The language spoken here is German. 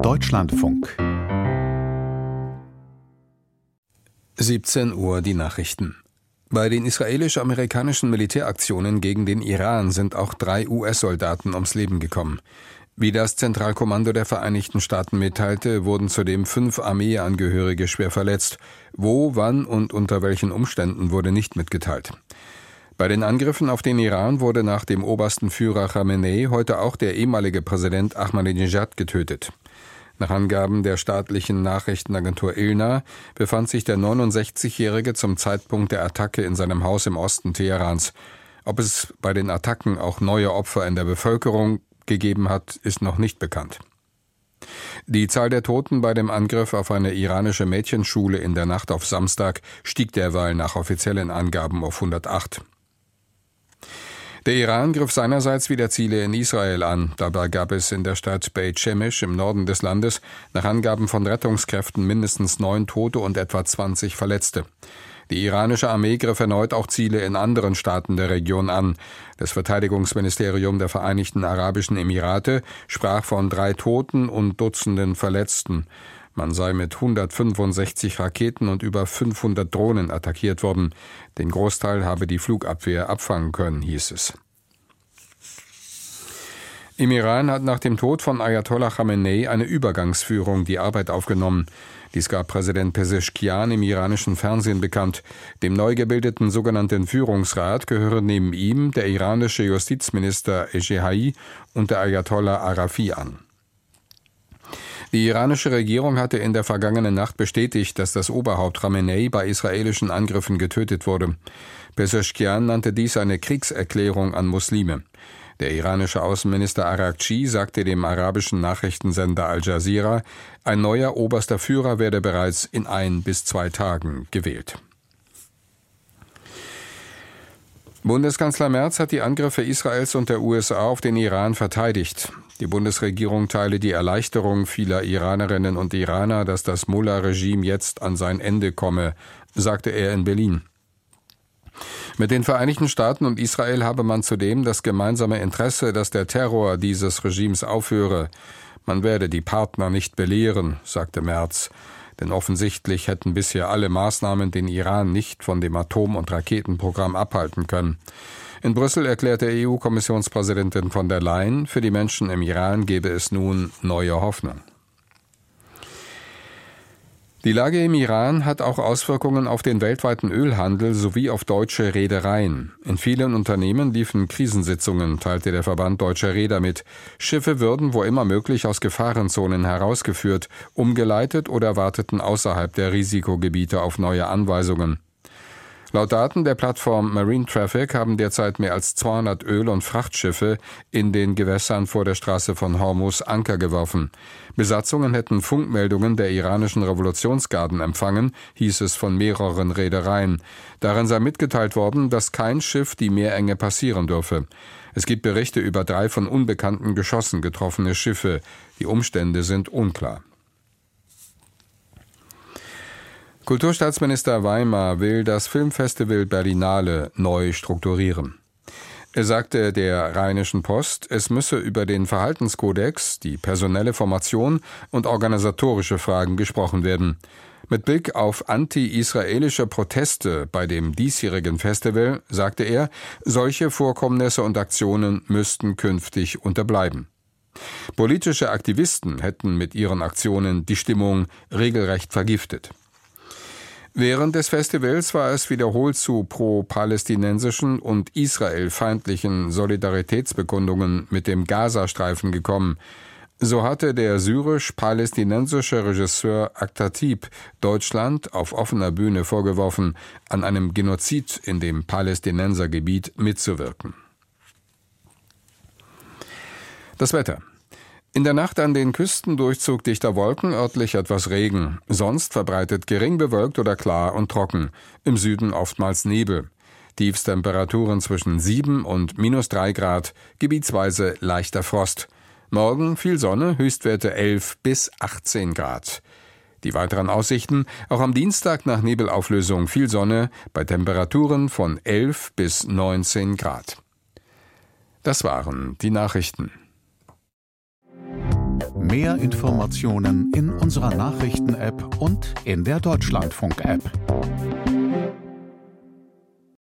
Deutschlandfunk. 17 Uhr die Nachrichten. Bei den israelisch-amerikanischen Militäraktionen gegen den Iran sind auch 3 US-Soldaten ums Leben gekommen. Wie das Zentralkommando der Vereinigten Staaten mitteilte, wurden zudem 5 Armeeangehörige schwer verletzt. Wo, wann und unter welchen Umständen wurde nicht mitgeteilt. Bei den Angriffen auf den Iran wurde nach dem obersten Führer Khamenei heute auch der ehemalige Präsident Ahmadinejad getötet. Nach Angaben der staatlichen Nachrichtenagentur ILNA befand sich der 69-Jährige zum Zeitpunkt der Attacke in seinem Haus im Osten Teherans. Ob es bei den Attacken auch neue Opfer in der Bevölkerung gegeben hat, ist noch nicht bekannt. Die Zahl der Toten bei dem Angriff auf eine iranische Mädchenschule in der Nacht auf Samstag stieg derweil nach offiziellen Angaben auf 108. Der Iran griff seinerseits wieder Ziele in Israel an. Dabei gab es in der Stadt Beit Shemesh im Norden des Landes nach Angaben von Rettungskräften mindestens 9 Tote und etwa 20 Verletzte. Die iranische Armee griff erneut auch Ziele in anderen Staaten der Region an. Das Verteidigungsministerium der Vereinigten Arabischen Emirate sprach von 3 Toten und Dutzenden Verletzten. Man sei mit 165 Raketen und über 500 Drohnen attackiert worden. Den Großteil habe die Flugabwehr abfangen können, hieß es. Im Iran hat nach dem Tod von Ayatollah Khamenei eine Übergangsführung die Arbeit aufgenommen. Dies gab Präsident Pezeshkian im iranischen Fernsehen bekannt. Dem neu gebildeten sogenannten Führungsrat gehören neben ihm der iranische Justizminister Ejehai und der Ayatollah Arafi an. Die iranische Regierung hatte in der vergangenen Nacht bestätigt, dass das Oberhaupt Khamenei bei israelischen Angriffen getötet wurde. Pezeshkian nannte dies eine Kriegserklärung an Muslime. Der iranische Außenminister Araghchi sagte dem arabischen Nachrichtensender Al Jazeera, ein neuer oberster Führer werde bereits in 1 bis 2 Tagen gewählt. Bundeskanzler Merz hat die Angriffe Israels und der USA auf den Iran verteidigt. Die Bundesregierung teile die Erleichterung vieler Iranerinnen und Iraner, dass das Mullah-Regime jetzt an sein Ende komme, sagte er in Berlin. Mit den Vereinigten Staaten und Israel habe man zudem das gemeinsame Interesse, dass der Terror dieses Regimes aufhöre. Man werde die Partner nicht belehren, sagte Merz. Denn offensichtlich hätten bisher alle Maßnahmen den Iran nicht von dem Atom- und Raketenprogramm abhalten können. In Brüssel erklärte EU-Kommissionspräsidentin von der Leyen, für die Menschen im Iran gebe es nun neue Hoffnung. Die Lage im Iran hat auch Auswirkungen auf den weltweiten Ölhandel sowie auf deutsche Reedereien. In vielen Unternehmen liefen Krisensitzungen, teilte der Verband Deutscher Reeder mit. Schiffe würden wo immer möglich aus Gefahrenzonen herausgeführt, umgeleitet oder warteten außerhalb der Risikogebiete auf neue Anweisungen. Laut Daten der Plattform Marine Traffic haben derzeit mehr als 200 Öl- und Frachtschiffe in den Gewässern vor der Straße von Hormuz Anker geworfen. Besatzungen hätten Funkmeldungen der iranischen Revolutionsgarden empfangen, hieß es von mehreren Reedereien. Darin sei mitgeteilt worden, dass kein Schiff die Meerenge passieren dürfe. Es gibt Berichte über 3 von unbekannten Geschossen getroffene Schiffe. Die Umstände sind unklar. Kulturstaatsminister Weimar will das Filmfestival Berlinale neu strukturieren. Er sagte der Rheinischen Post, es müsse über den Verhaltenskodex, die personelle Formation und organisatorische Fragen gesprochen werden. Mit Blick auf anti-israelische Proteste bei dem diesjährigen Festival, sagte er, solche Vorkommnisse und Aktionen müssten künftig unterbleiben. Politische Aktivisten hätten mit ihren Aktionen die Stimmung regelrecht vergiftet. Während des Festivals war es wiederholt zu pro-palästinensischen und israelfeindlichen Solidaritätsbekundungen mit dem Gazastreifen gekommen. So hatte der syrisch-palästinensische Regisseur Aktatib Deutschland auf offener Bühne vorgeworfen, an einem Genozid in dem Palästinensergebiet mitzuwirken. Das Wetter. In der Nacht an den Küsten Durchzug dichter Wolken, örtlich etwas Regen. Sonst verbreitet gering bewölkt oder klar und trocken. Im Süden oftmals Nebel. Tiefstemperaturen zwischen 7 und -3 Grad, gebietsweise leichter Frost. Morgen viel Sonne, Höchstwerte 11 bis 18 Grad. Die weiteren Aussichten, auch am Dienstag nach Nebelauflösung viel Sonne, bei Temperaturen von 11 bis 19 Grad. Das waren die Nachrichten. Mehr Informationen in unserer Nachrichten-App und in der Deutschlandfunk-App.